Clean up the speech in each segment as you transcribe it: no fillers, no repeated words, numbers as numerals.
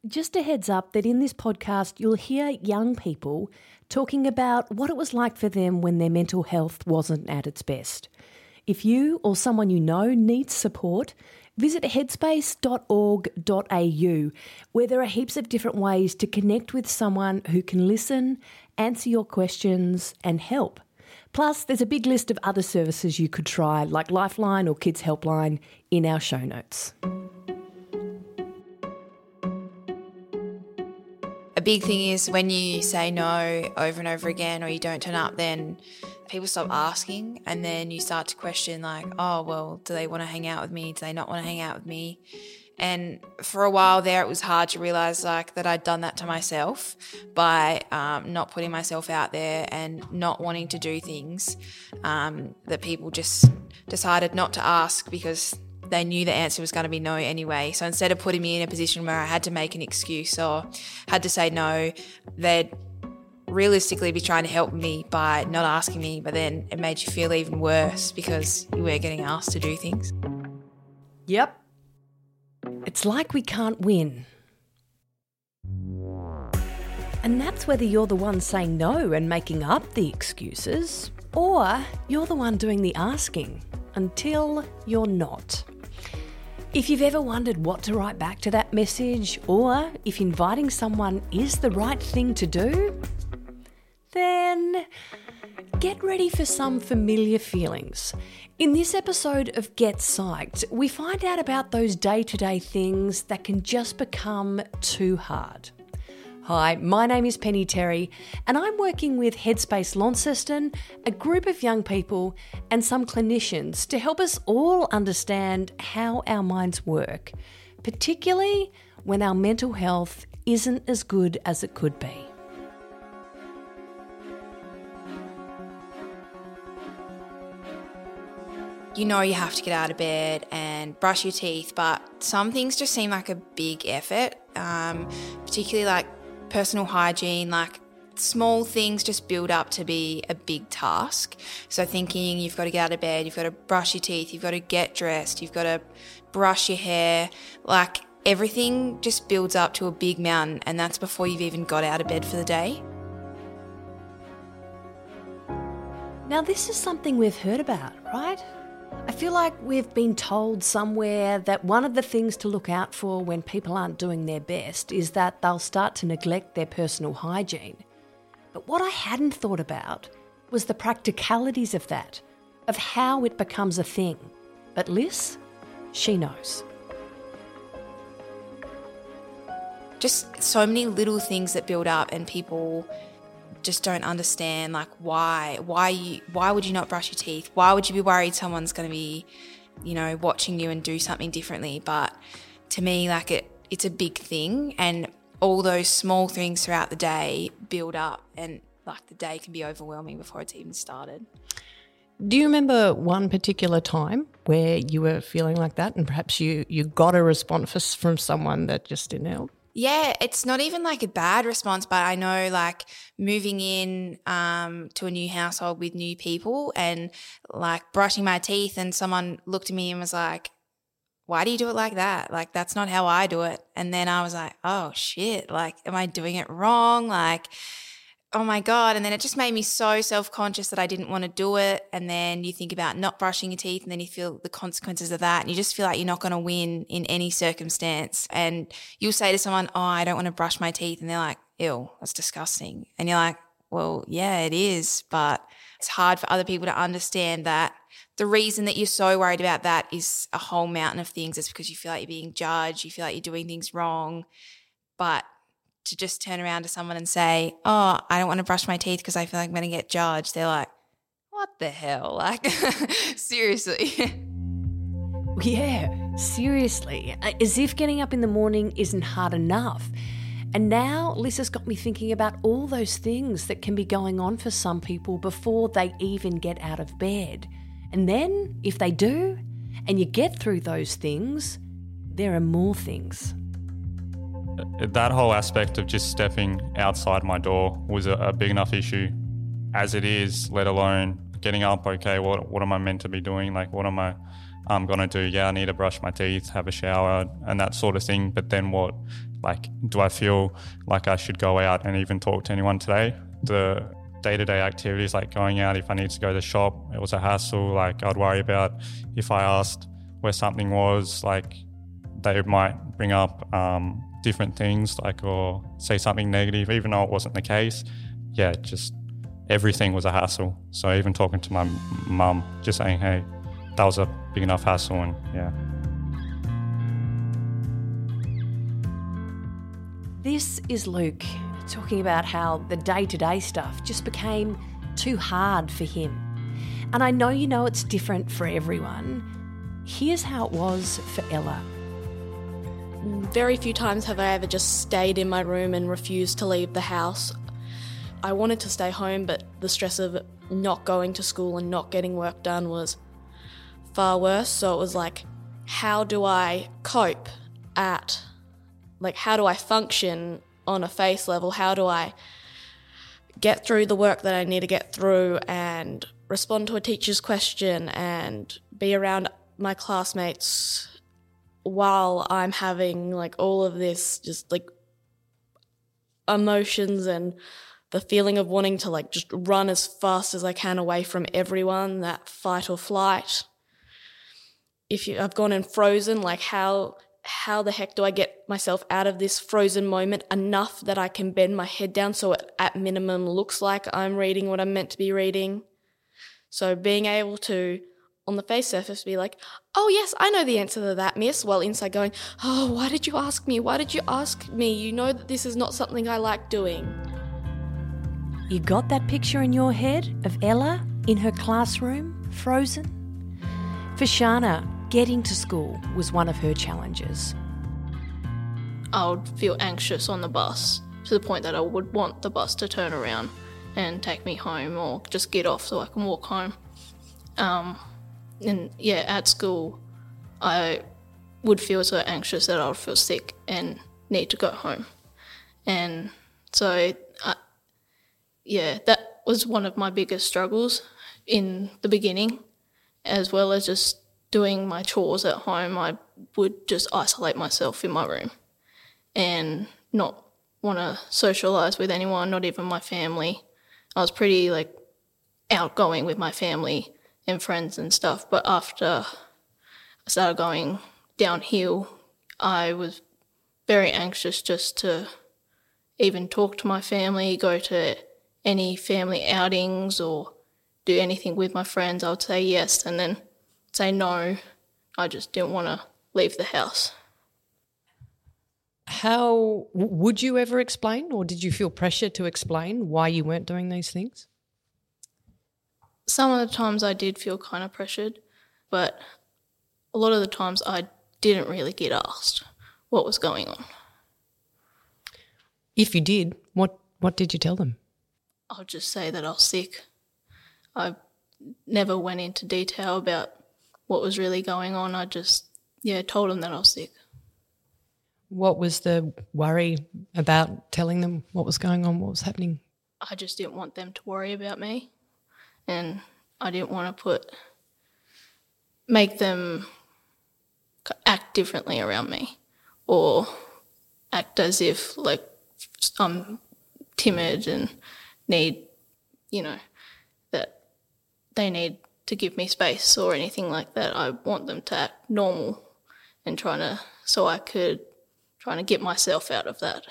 Just a heads up that in this podcast you'll hear young people talking about what it was like for them when their mental health wasn't at its best. If you or someone you know needs support, visit headspace.org.au, where there are heaps of different ways to connect with someone who can listen, answer your questions and help. Plus, there's a big list of other services you could try, like Lifeline or Kids Helpline, in our show notes. A big thing is when you say no over and over again or you don't turn up, then people stop asking and then you start to question like, oh, well, do they want to hang out with me? Do they not want to hang out with me? And for a while there, it was hard to realise like that I'd done that to myself by not putting myself out there and not wanting to do things that people just decided not to ask because they knew the answer was going to be no anyway. So instead of putting me in a position where I had to make an excuse or had to say no, they'd realistically be trying to help me by not asking me, but then it made you feel even worse because you were getting asked to do things. Yep. It's like we can't win. And that's whether you're the one saying no and making up the excuses, or you're the one doing the asking until you're not. If you've ever wondered what to write back to that message, or if inviting someone is the right thing to do, then get ready for some familiar feelings. In this episode of Get Psyched, we find out about those day-to-day things that can just become too hard. Hi, my name is Penny Terry, and I'm working with Headspace Launceston, a group of young people and some clinicians to help us all understand how our minds work, particularly when our mental health isn't as good as it could be. You know you have to get out of bed and brush your teeth, but some things just seem like a big effort, particularly like personal hygiene, like small things just build up to be a big task. So thinking you've got to get out of bed, you've got to brush your teeth, you've got to get dressed, you've got to brush your hair, like everything just builds up to a big mountain, and that's before you've even got out of bed for the day. Now this is something we've heard about, right? I feel like we've been told somewhere that one of the things to look out for when people aren't doing their best is that they'll start to neglect their personal hygiene. But what I hadn't thought about was the practicalities of that, of how it becomes a thing. But Liz, she knows. Just so many little things that build up and people just don't understand, like why would you not brush your teeth? Why would you be worried someone's going to be, watching you and do something differently? But to me, like it's a big thing, and all those small things throughout the day build up, and like the day can be overwhelming before it's even started. Do you remember one particular time where you were feeling like that and perhaps you got a response from someone that just didn't help? Yeah, it's not even like a bad response, but I know like moving in to a new household with new people and like brushing my teeth, and someone looked at me and was like, why do you do it like that? Like, that's not how I do it. And then I was like, oh shit, like, am I doing it wrong? Like, oh my God. And then it just made me so self-conscious that I didn't want to do it. And then you think about not brushing your teeth and then you feel the consequences of that. And you just feel like you're not going to win in any circumstance. And you'll say to someone, oh, I don't want to brush my teeth. And they're like, ew, that's disgusting. And you're like, well, yeah, it is. But it's hard for other people to understand that the reason that you're so worried about that is a whole mountain of things. It's because you feel like you're being judged. You feel like you're doing things wrong. But to just turn around to someone and say, oh, I don't want to brush my teeth because I feel like I'm going to get judged. They're like, what the hell? Like, seriously. Yeah, seriously. As if getting up in the morning isn't hard enough. And now Liz has got me thinking about all those things that can be going on for some people before they even get out of bed. And then, if they do, and you get through those things, there are more things. That whole aspect of just stepping outside my door was a big enough issue as it is, let alone getting up, okay, what am I meant to be doing? Like, what am I going to do? Yeah, I need to brush my teeth, have a shower and that sort of thing. But then what? like, do I feel like I should go out and even talk to anyone today? The day-to-day activities, like going out, if I need to go to the shop, it was a hassle. Like, I'd worry about if I asked where something was, like they might bring up different things, like, or say something negative, even though it wasn't the case. Yeah, just everything was a hassle. So even talking to my mum, just saying, hey, that was a big enough hassle. And yeah. This is Luke talking about how the day-to-day stuff just became too hard for him. And I know you know it's different for everyone. Here's how it was for Ella. Very few times have I ever just stayed in my room and refused to leave the house. I wanted to stay home, but the stress of not going to school and not getting work done was far worse. So it was like, how do I cope how do I function on a face level? How do I get through the work that I need to get through and respond to a teacher's question and be around my classmates while I'm having like all of this just like emotions and the feeling of wanting to like just run as fast as I can away from everyone, that fight or flight. I've gone and frozen, like how the heck do I get myself out of this frozen moment enough that I can bend my head down so it at minimum looks like I'm reading what I'm meant to be reading? So being able to, on the face surface, be like, oh yes, I know the answer to that, miss, while inside going, oh, why did you ask me? Why did you ask me? You know that this is not something I like doing. You got that picture in your head of Ella in her classroom, frozen? For Shana, getting to school was one of her challenges. I would feel anxious on the bus to the point that I would want the bus to turn around and take me home or just get off so I can walk home. And yeah, at school, I would feel so anxious that I would feel sick and need to go home. And so, that was one of my biggest struggles in the beginning, as well as just doing my chores at home. I would just isolate myself in my room and not want to socialise with anyone, not even my family. I was pretty outgoing with my family and friends and stuff, but after I started going downhill, I was very anxious just to even talk to my family, go to any family outings or do anything with my friends. I would say yes and then say no. I just didn't want to leave the house. How would you ever explain, or did you feel pressure to explain why you weren't doing these things? Some of the times I did feel kind of pressured, but a lot of the times I didn't really get asked what was going on. If you did, what did you tell them? I'll just say that I was sick. I never went into detail about what was really going on. I just, told them that I was sick. What was the worry about telling them what was going on, what was happening? I just didn't want them to worry about me, and I didn't want to make them act differently around me or act as if I'm timid and need, that they need to give me space or anything like that. I want them to act normal and trying to get myself out of that.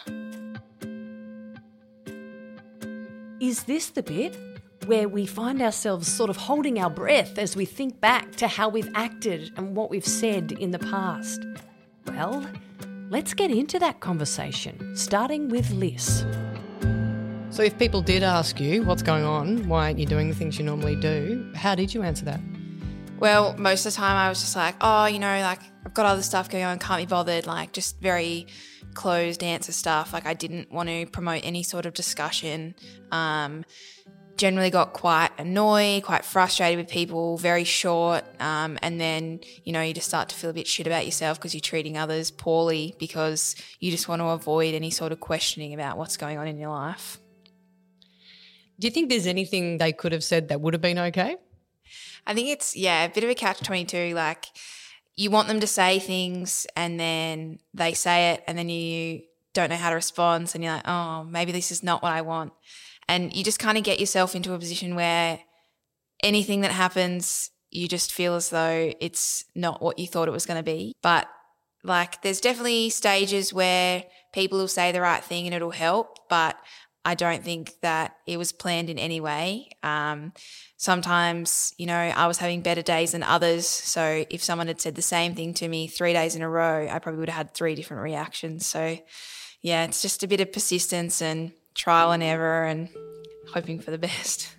Is this the bit where we find ourselves sort of holding our breath as we think back to how we've acted and what we've said in the past? Well, let's get into that conversation, starting with Liz. So if people did ask you what's going on, why aren't you doing the things you normally do, how did you answer that? Well, most of the time I was just like, I've got other stuff going on, can't be bothered, just very closed answer stuff. I didn't want to promote any sort of discussion. Generally got quite annoyed, quite frustrated with people, very short, and then, you just start to feel a bit shit about yourself because you're treating others poorly because you just want to avoid any sort of questioning about what's going on in your life. Do you think there's anything they could have said that would have been okay? I think it's, a bit of a catch-22. You want them to say things and then they say it and then you don't know how to respond. And you're like, oh, maybe this is not what I want. And you just kind of get yourself into a position where anything that happens, you just feel as though it's not what you thought it was going to be. But like, there's definitely stages where people will say the right thing and it'll help, but I don't think that it was planned in any way. Sometimes, I was having better days than others. So if someone had said the same thing to me 3 days in a row, I probably would have had 3 different reactions. So yeah, it's just a bit of persistence and trial and error and hoping for the best.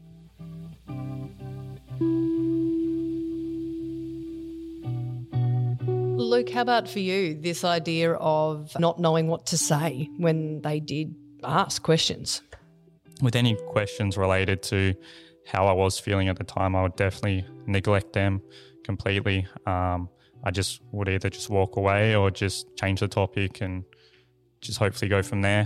Luke, how about for you, this idea of not knowing what to say when they did ask questions? With any questions related to how I was feeling at the time, I would definitely neglect them completely. I just would either just walk away or just change the topic and just hopefully go from there.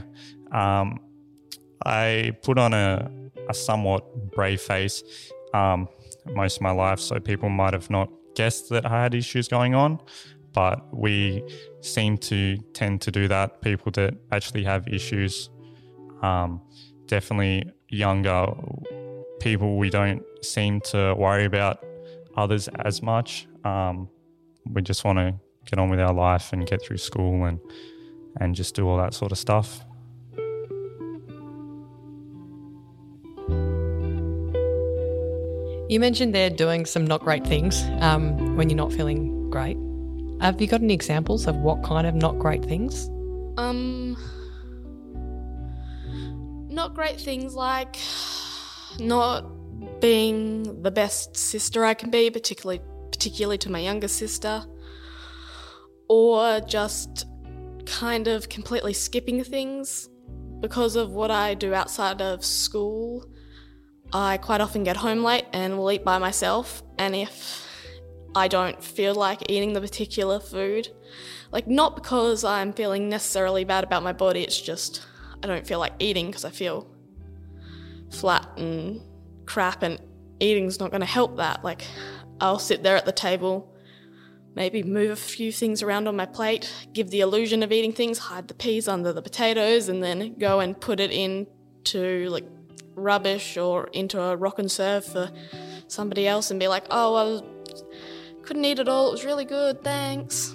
I put on a somewhat brave face most of my life, so people might have not guessed that I had issues going on, but we seem to tend to do that, people that actually have issues. Definitely younger people, we don't seem to worry about others as much. We just want to get on with our life and get through school and just do all that sort of stuff. You mentioned they're doing some not great things when you're not feeling great. Have you got any examples of what kind of not great things? Not great things like not being the best sister I can be, particularly to my younger sister, or just kind of completely skipping things because of what I do outside of school. I quite often get home late and will eat by myself, and if I don't feel like eating the particular food, like not because I'm feeling necessarily bad about my body, it's just I don't feel like eating because I feel flat and crap, and eating's not going to help that. Like, I'll sit there at the table, maybe move a few things around on my plate, give the illusion of eating things, hide the peas under the potatoes, and then go and put it into like rubbish or into a rock and serve for somebody else and be like, oh, I couldn't eat it all, it was really good, thanks.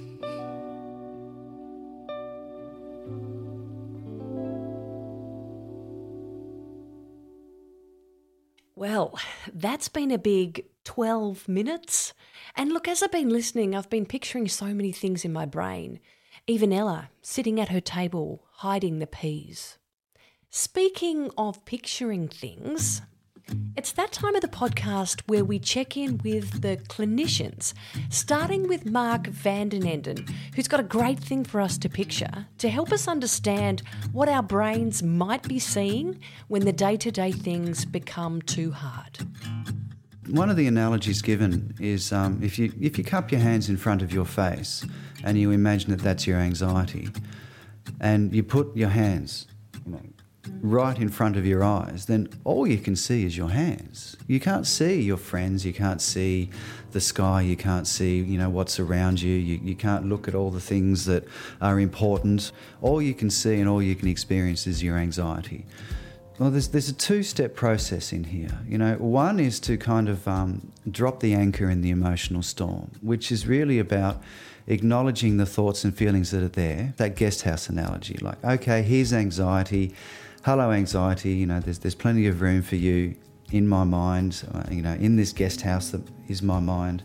Well, that's been a big 12 minutes. And look, as I've been listening, I've been picturing so many things in my brain. Even Ella sitting at her table, hiding the peas. Speaking of picturing things, it's that time of the podcast where we check in with the clinicians, starting with Mark van den Enden, who's got a great thing for us to picture to help us understand what our brains might be seeing when the day-to-day things become too hard. One of the analogies given is if you cup your hands in front of your face and you imagine that that's your anxiety, and you put your hands right in front of your eyes, then all you can see is your hands. You can't see your friends, you can't see the sky, you can't see, what's around you, you can't look at all the things that are important. All you can see and all you can experience is your anxiety. Well, there's a two-step process in here. One is to kind of drop the anchor in the emotional storm, which is really about acknowledging the thoughts and feelings that are there. That guest house analogy, like, okay, here's anxiety. Hello, anxiety. There's plenty of room for you in my mind. In this guest house that is my mind.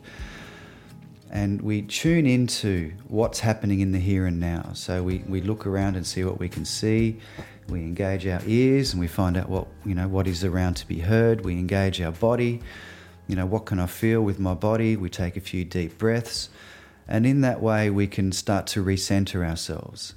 And we tune into what's happening in the here and now. So we look around and see what we can see. We engage our ears and we find out what is around to be heard. We engage our body. What can I feel with my body? We take a few deep breaths. And in that way, we can start to recenter ourselves.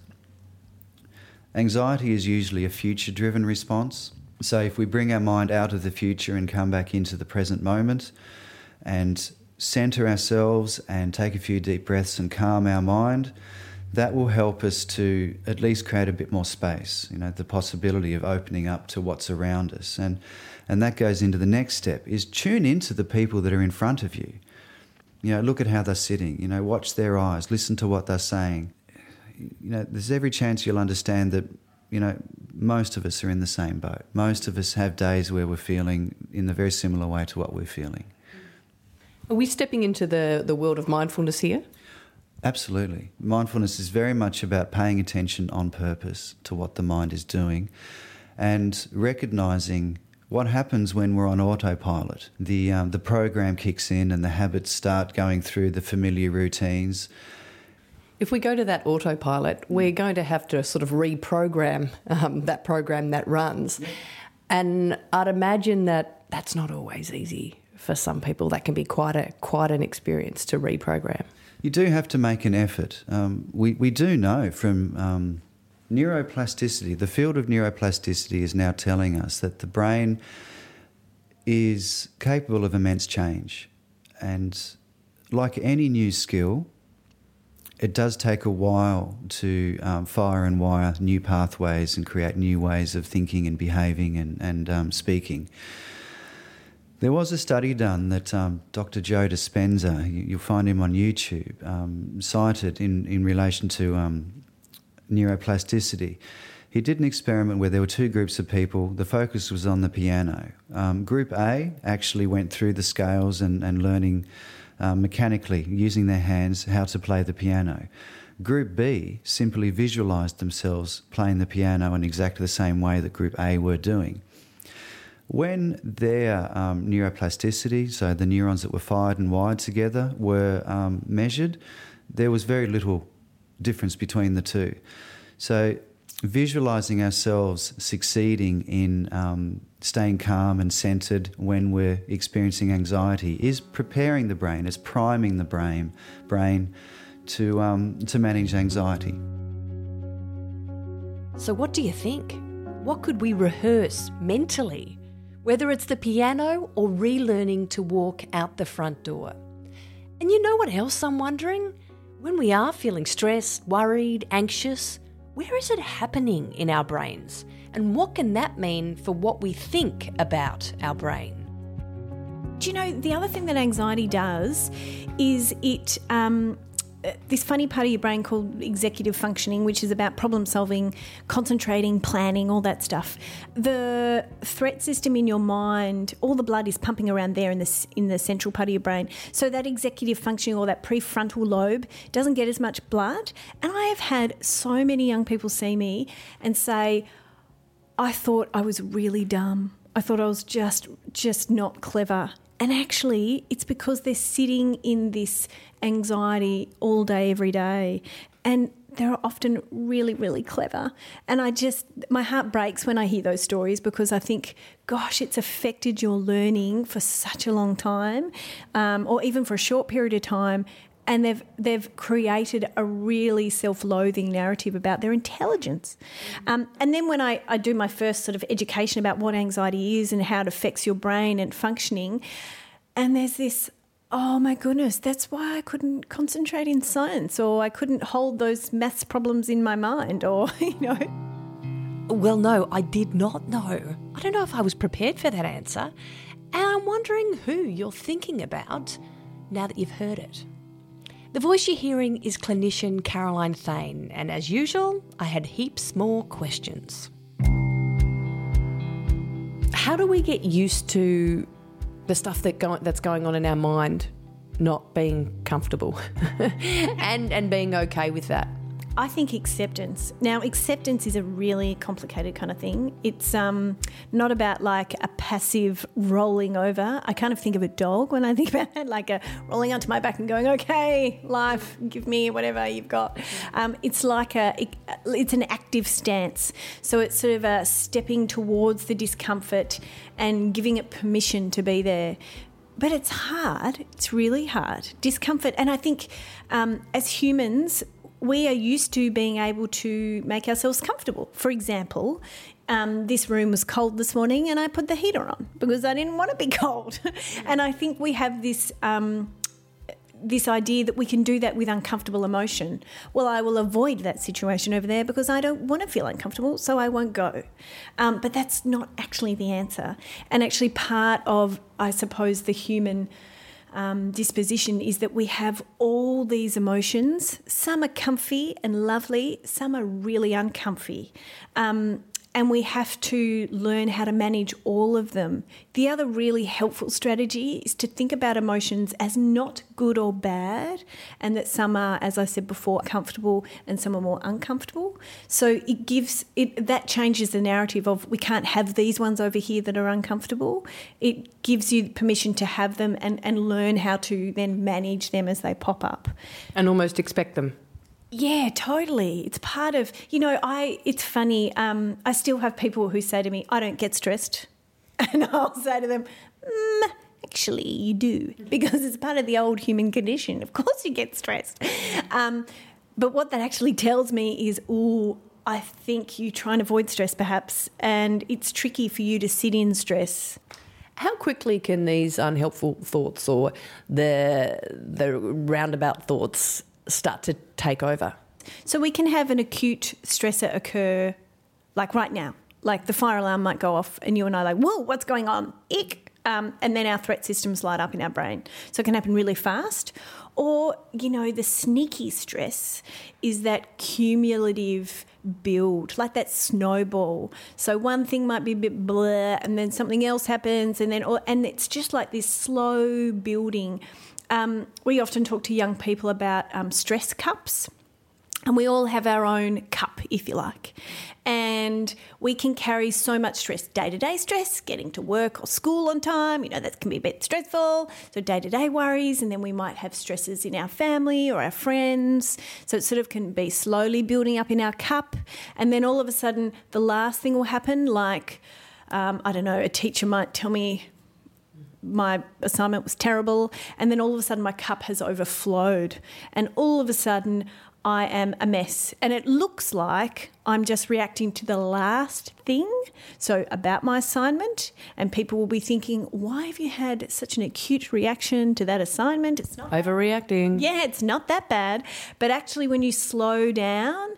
Anxiety is usually a future-driven response. So if we bring our mind out of the future and come back into the present moment and center ourselves and take a few deep breaths and calm our mind, that will help us to at least create a bit more space, the possibility of opening up to what's around us. And that goes into the next step, is tune into the people that are in front of you. Look at how they're sitting, watch their eyes, listen to what they're saying. there's every chance you'll understand that, most of us are in the same boat. Most of us have days where we're feeling in a very similar way to what we're feeling. Are we stepping into the world of mindfulness here? Absolutely. Mindfulness is very much about paying attention on purpose to what the mind is doing and recognising what happens when we're on autopilot. The program kicks in and the habits start going through the familiar routines. If we go to that autopilot, we're going to have to sort of reprogram that program that runs. And I'd imagine that that's not always easy for some people. That can be quite an experience to reprogram. You do have to make an effort. We do know from neuroplasticity, the field of neuroplasticity is now telling us that the brain is capable of immense change. And like any new skill, it does take a while to fire and wire new pathways and create new ways of thinking and behaving and speaking. There was a study done that Dr. Joe Dispenza, you'll find him on YouTube, cited in relation to neuroplasticity. He did an experiment where there were two groups of people. The focus was on the piano. Group A actually went through the scales and learning mechanically, using their hands, how to play the piano. Group B simply visualised themselves playing the piano in exactly the same way that Group A were doing. When their neuroplasticity, so the neurons that were fired and wired together, were measured, there was very little difference between the two. So visualising ourselves succeeding in staying calm and centred when we're experiencing anxiety is preparing the brain, it's priming the brain to manage anxiety. So what do you think? What could we rehearse mentally? Whether it's the piano or relearning to walk out the front door. And you know what else I'm wondering? When we are feeling stressed, worried, anxious, where is it happening in our brains? And what can that mean for what we think about our brain? Do you know, the other thing that anxiety does is it this funny part of your brain called executive functioning, which is about problem solving, concentrating, planning, all that stuff. The threat system in your mind, all the blood is pumping around there in the central part of your brain. So that executive functioning or that prefrontal lobe doesn't get as much blood. And I have had so many young people see me and say, I thought I was really dumb. I thought I was just not clever. And actually, it's because they're sitting in this anxiety all day, every day. And they're often really, really clever. And my heart breaks when I hear those stories because I think, gosh, it's affected your learning for such a long time, or even for a short period of time. And they've created a really self-loathing narrative about their intelligence. And then when I do my first sort of education about what anxiety is and how it affects your brain and functioning, and there's this, oh my goodness, that's why I couldn't concentrate in science, or I couldn't hold those maths problems in my mind, or, Well, no, I did not know. I don't know if I was prepared for that answer. And I'm wondering who you're thinking about now that you've heard it. The voice you're hearing is clinician Caroline Thane, and as usual, I had heaps more questions. How do we get used to the stuff that's going on in our mind not being comfortable and being okay with that? I think acceptance. Now, acceptance is a really complicated kind of thing. It's not about like a passive rolling over. I kind of think of a dog when I think about it, like a rolling onto my back and going, okay, life, give me whatever you've got. It's like it's an active stance. So it's sort of stepping towards the discomfort and giving it permission to be there. But it's hard. It's really hard. Discomfort. And I think as humans, we are used to being able to make ourselves comfortable. For example, this room was cold this morning and I put the heater on because I didn't want to be cold. And I think we have this this idea that we can do that with uncomfortable emotion. Well, I will avoid that situation over there because I don't want to feel uncomfortable, so I won't go. But that's not actually the answer. And actually part of, I suppose, the human disposition is that we have all these emotions. Some are comfy and lovely, some are really uncomfy. And we have to learn how to manage all of them. The other really helpful strategy is to think about emotions as not good or bad, and that some are, as I said before, comfortable and some are more uncomfortable. So that changes the narrative of we can't have these ones over here that are uncomfortable. It gives you permission to have them and learn how to then manage them as they pop up. And almost expect them. Yeah, totally. It's part of, it's funny. I still have people who say to me, I don't get stressed. And I'll say to them, actually you do, because it's part of the old human condition. Of course you get stressed. But what that actually tells me is, I think you try and avoid stress perhaps, and it's tricky for you to sit in stress. How quickly can these unhelpful thoughts or the roundabout thoughts start to take over? So we can have an acute stressor occur like right now. Like the fire alarm might go off and you and I are like, whoa, what's going on? Ick. And then our threat systems light up in our brain. So it can happen really fast. Or, the sneaky stress is that cumulative build, like that snowball. So one thing might be a bit bleh and then something else happens and it's just like this slow building. We often talk to young people about stress cups, and we all have our own cup, if you like. And we can carry so much stress, day-to-day stress, getting to work or school on time, that can be a bit stressful. So day-to-day worries, and then we might have stresses in our family or our friends. So it sort of can be slowly building up in our cup. And then all of a sudden, the last thing will happen, like, a teacher might tell me, my assignment was terrible, and then all of a sudden my cup has overflowed, and all of a sudden I am a mess, and it looks like I'm just reacting to the last thing, so about my assignment, and people will be thinking, why have you had such an acute reaction to that assignment? It's not overreacting. Yeah, it's not that bad, but actually when you slow down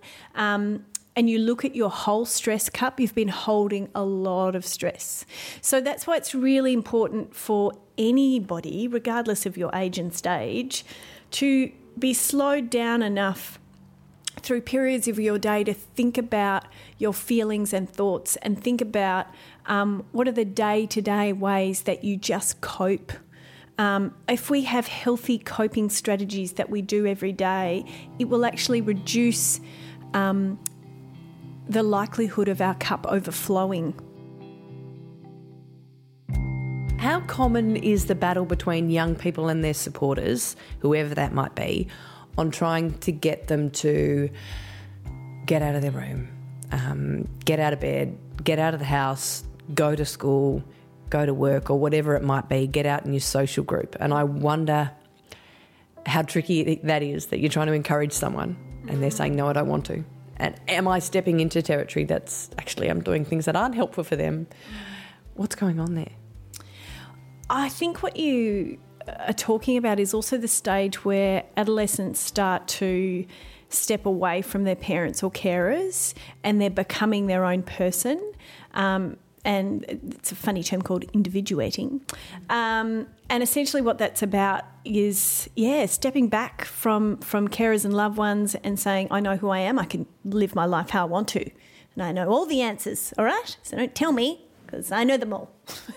and you look at your whole stress cup, you've been holding a lot of stress. So that's why it's really important for anybody, regardless of your age and stage, to be slowed down enough through periods of your day to think about your feelings and thoughts, and think about what are the day-to-day ways that you just cope. If we have healthy coping strategies that we do every day, it will actually reduce the likelihood of our cup overflowing. How common is the battle between young people and their supporters, whoever that might be, on trying to get them to get out of their room, get out of bed, get out of the house, go to school, go to work, or whatever it might be, get out in your social group? And I wonder how tricky that is, that you're trying to encourage someone and they're saying, no, I don't want to. And am I stepping into territory that's actually I'm doing things that aren't helpful for them? What's going on there? I think what you are talking about is also the stage where adolescents start to step away from their parents or carers, and they're becoming their own person. And it's a funny term called individuating. And essentially what that's about is, stepping back from carers and loved ones and saying, I know who I am, I can live my life how I want to, and I know all the answers, all right? So don't tell me, because I know them all.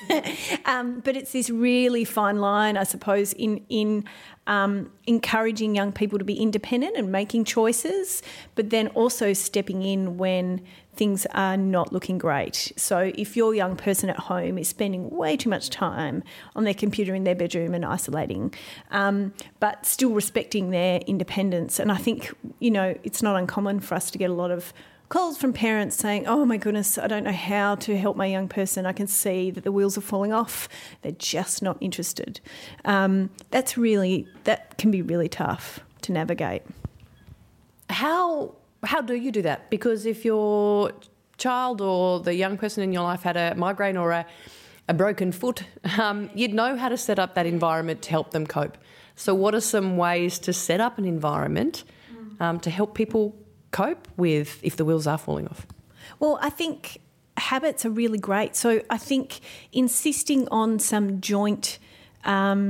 But it's this really fine line, I suppose, in encouraging young people to be independent and making choices, but then also stepping in when things are not looking great. So if your young person at home is spending way too much time on their computer in their bedroom and isolating, but still respecting their independence. And I think, it's not uncommon for us to get a lot of calls from parents saying, oh my goodness, I don't know how to help my young person. I can see that the wheels are falling off. They're just not interested. That can be really tough to navigate. How do you do that? Because if your child or the young person in your life had a migraine or a broken foot, you'd know how to set up that environment to help them cope. So what are some ways to set up an environment to help people cope with if the wheels are falling off? Well, I think habits are really great. So I think insisting on some joint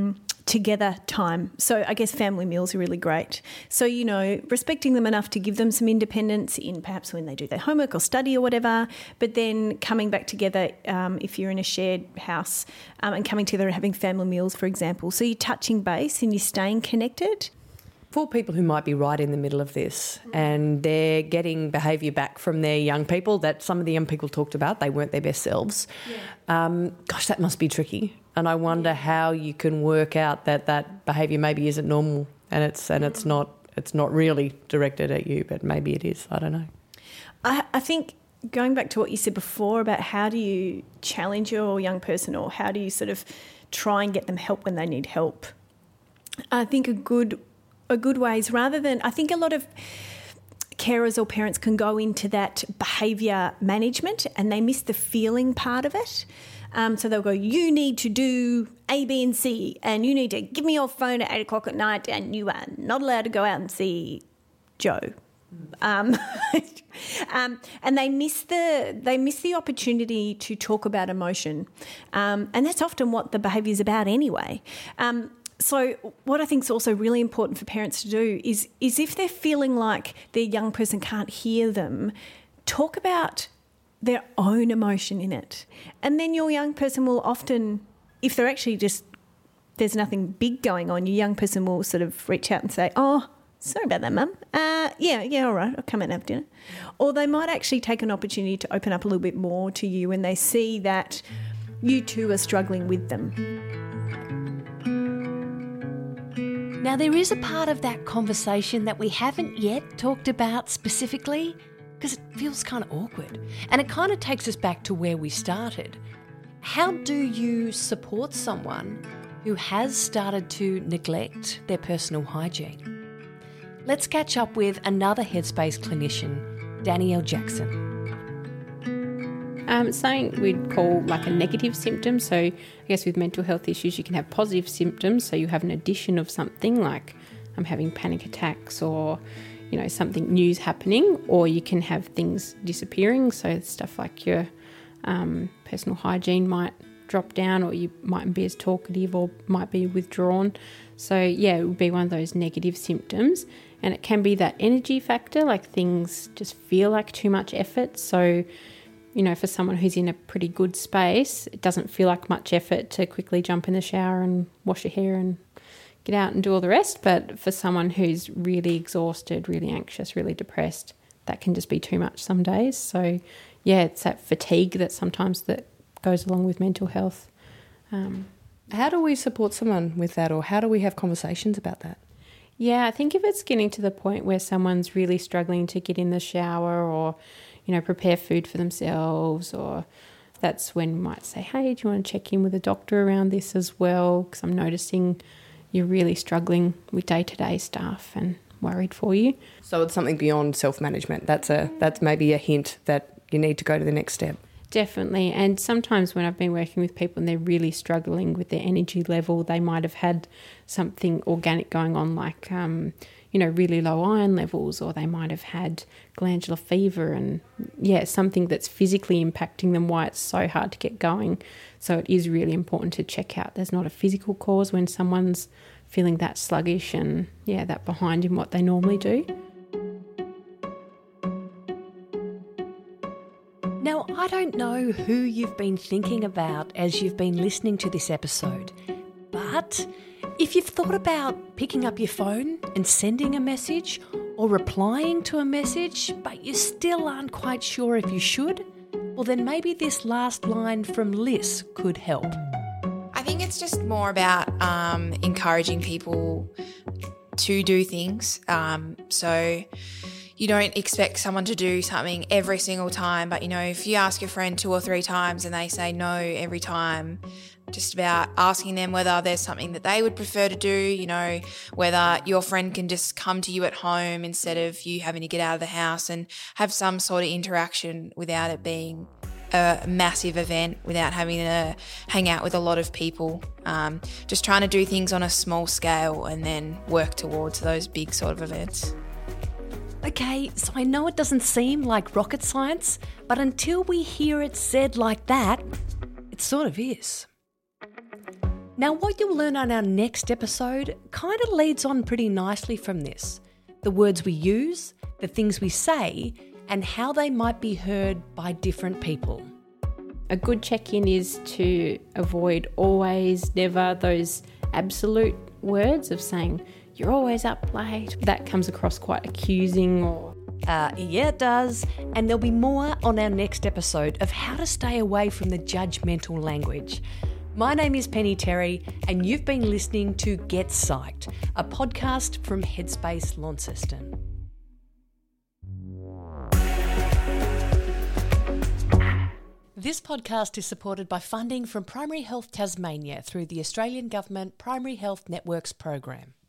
together time. So I guess family meals are really great. So, you know, respecting them enough to give them some independence in perhaps when they do their homework or study or whatever, but then coming back together if you're in a shared house and coming together and having family meals, for example. So you're touching base and you're staying connected. For people who might be right in the middle of this and they're getting behaviour back from their young people that some of the young people talked about, they weren't their best selves. Yeah. Gosh, that must be tricky. And I wonder how you can work out that behaviour maybe isn't normal and it's not really directed at you, but maybe it is. I don't know. I think going back to what you said before about how do you challenge your young person or how do you sort of try and get them help when they need help, I think a good way is rather than, I think a lot of carers or parents can go into that behaviour management and they miss the feeling part of it. So they'll go, you need to do A, B and C and you need to give me your phone at 8 o'clock at night and you are not allowed to go out and see Joe. And they miss the opportunity to talk about emotion. And that's often what the behaviour is about anyway. So what I think is also really important for parents to do is if they're feeling like their young person can't hear them, talk about their own emotion in it. And then your young person will often, if they're actually just, there's nothing big going on, your young person will sort of reach out and say, oh, sorry about that, Mum. Yeah, all right, I'll come and have dinner. Or they might actually take an opportunity to open up a little bit more to you when they see that you two are struggling with them. Now, there is a part of that conversation that we haven't yet talked about specifically because it feels kind of awkward. And it kind of takes us back to where we started. How do you support someone who has started to neglect their personal hygiene? Let's catch up with another Headspace clinician, Danielle Jackson. Something we'd call like a negative symptom. So I guess with mental health issues, you can have positive symptoms. So you have an addition of something like I'm having panic attacks or, you know, something new's happening, or you can have things disappearing. So stuff like your personal hygiene might drop down, or you mightn't be as talkative or might be withdrawn. So yeah, it would be one of those negative symptoms. And it can be that energy factor, like things just feel like too much effort. So, you know, for someone who's in a pretty good space, it doesn't feel like much effort to quickly jump in the shower and wash your hair and get out and do all the rest. But for someone who's really exhausted, really anxious, really depressed, that can just be too much some days. So yeah, it's that fatigue that sometimes that goes along with mental health. How do we support someone with that, or how do we have conversations about that? Yeah, I think if it's getting to the point where someone's really struggling to get in the shower or, you know, prepare food for themselves, or that's when we might say, hey, do you want to check in with a doctor around this as well? Because I'm noticing you're really struggling with day-to-day stuff and worried for you. So it's something beyond self-management. That's maybe a hint that you need to go to the next step. Definitely. And sometimes when I've been working with people and they're really struggling with their energy level, they might have had something organic going on, like, you know, really low iron levels, or they might have had glandular fever and, yeah, something that's physically impacting them, why it's so hard to get going. So it is really important to check out there's not a physical cause when someone's feeling that sluggish and, yeah, that behind in what they normally do. Now, I don't know who you've been thinking about as you've been listening to this episode, but if you've thought about picking up your phone and sending a message or replying to a message, but you still aren't quite sure if you should, well then maybe this last line from Liz could help. I think it's just more about encouraging people to do things. So you don't expect someone to do something every single time, but, you know, if you ask your friend 2 or 3 times and they say no every time, just about asking them whether there's something that they would prefer to do, you know, whether your friend can just come to you at home instead of you having to get out of the house, and have some sort of interaction without it being a massive event, without having to hang out with a lot of people. Just trying to do things on a small scale and then work towards those big sort of events. Okay, so I know it doesn't seem like rocket science, but until we hear it said like that, it sort of is. Now, what you'll learn on our next episode kind of leads on pretty nicely from this. The words we use, the things we say, and how they might be heard by different people. A good check-in is to avoid always, never, those absolute words of saying, you're always up late. That comes across quite accusing or... Yeah, it does. And there'll be more on our next episode of how to stay away from the judgmental language. My name is Penny Terry, and you've been listening to Get Psyched, a podcast from Headspace Launceston. This podcast is supported by funding from Primary Health Tasmania through the Australian Government Primary Health Networks program.